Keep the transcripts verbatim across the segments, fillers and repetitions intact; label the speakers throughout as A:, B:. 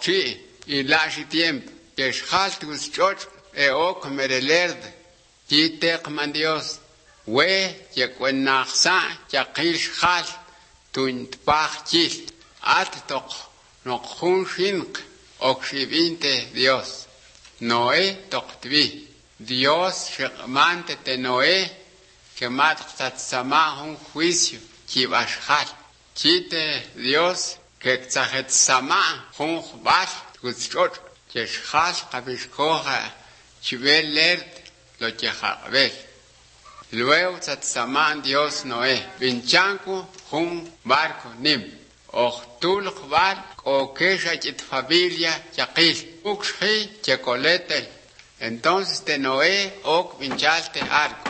A: chi y la shi tiempo que es halt gus choch e ok merelerd ti te man Dios we ye kwenaksa ya qil hal tun pach chil at tok no khun shinq okshivinte Dios Noé tok tvi Dios shmante te Noé que mat tsatsama un juicio ki bashal chite Dios que tsahet sama un bal gutschot que shal qabishkoha chiveler lo que javel luego tsatsama Dios Noé vinchanku un barco nim ochtul khbar o que shachit familia yaqil ukshi que colete entonces de Noé ok vinchaste arco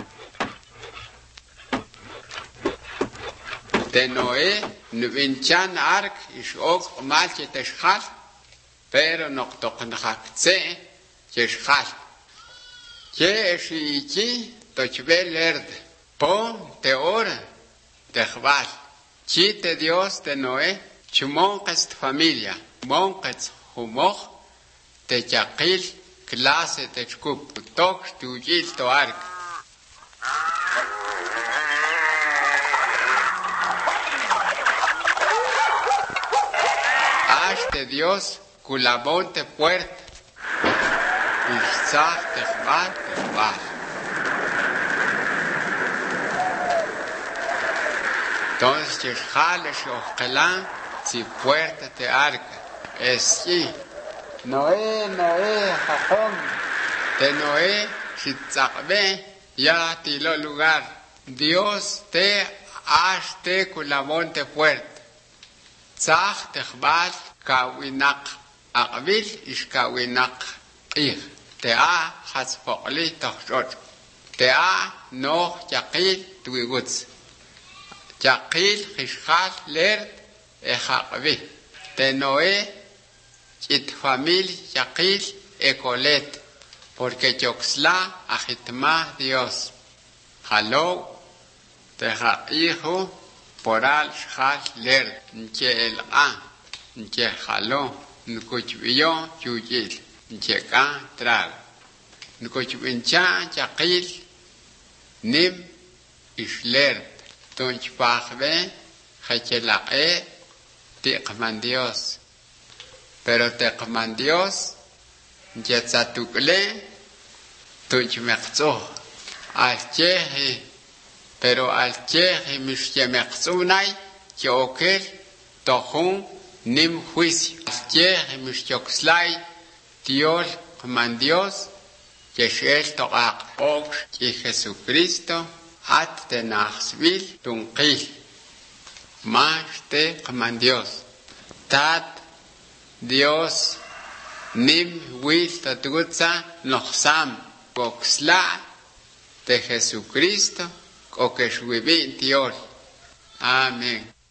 A: de Noé vinchan arc is ok malche teshal pero no toknakse teshal que shichi tochvelerd pon te ora te khval chite Dios de Noé chumonqest familia monqest humoch te yaqil clase te chkup tok tujil to arc hasta Dios culabonte puerta y sah te khval te khval entonces jale shoqlan si puerta te arca es sí Noé, Noé, jajón, de Noé, si tzakbe, ya tilo lugar. Dios te haste kulabonte fuerte. Tzak te khbal kawinak, akbil ish kawinak ich. Te a hasfokli tochot. Te a no yakil tuiguts. Yakil hishkal lert echakbi. Te Noé, Chit familia yaqil ecolet, porque yoxla agitma Dios. Halo, teja hijo, por al shal ler, nche el a, nche halo, nkuchbiyo yuyil, nche ka trag. Nkuchbincha yaqil, nim ishler, tunch pachbe, hachelae, tiqman Dios. Pero te coman Dios, yetzatukle, tuchmekzo, al cheji, pero al cheji mishyemekszunay, yokel, tohun, nim juicio. Al cheji mishyoxlay, tiol, coman Dios, yeshel toqaq, ox, y Jesucristo, at de naxvil, tunqil. Más te coman Dios, tat, Dios nim wil tatutza noxam coxla de Jesucristo o que shwibin tiol. Amén.